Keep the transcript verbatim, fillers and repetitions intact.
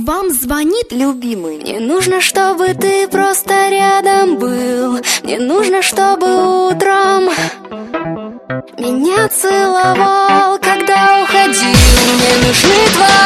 Вам звонит любимый. Мне нужно, чтобы ты просто рядом был. Мне нужно, чтобы утром меня целовал, когда уходил. Мне нужны твои